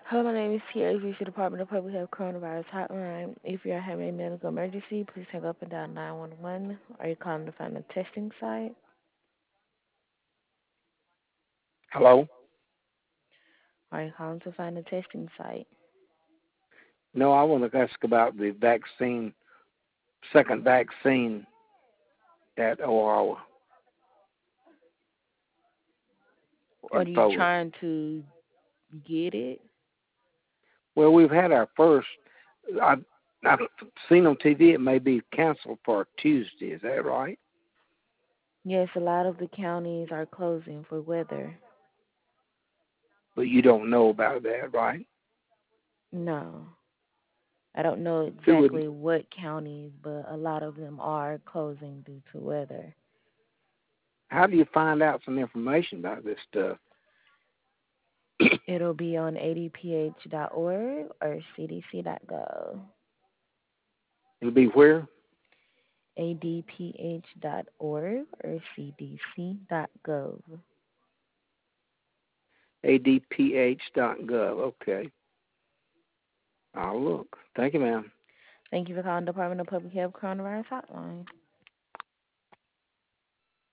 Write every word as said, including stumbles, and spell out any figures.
Hello, my name is Tia, V C Department of Public Health Coronavirus Hotline. If you are having a medical emergency, please hang up and dial nine one one. Are you calling to find a testing site? Hello? Are you calling to find a testing site? No, I want to ask about the vaccine, second vaccine at Oawa Are and you Foley. trying to get it? Well, we've had our first. I've, I've seen on T V it may be canceled for Tuesday. Is that right? Yes, a lot of the counties are closing for weather. But you don't know about that, right? No, I don't know Who would? exactly what counties, but a lot of them are closing due to weather. How do you find out some information about this stuff? It'll be on a d p h dot org or c d c dot gov. It'll be where? a d p h dot org or c d c dot gov. A D P H dot gov. Okay. I'll look. Thank you, ma'am. Thank you for calling Department of Public Health Coronavirus Hotline.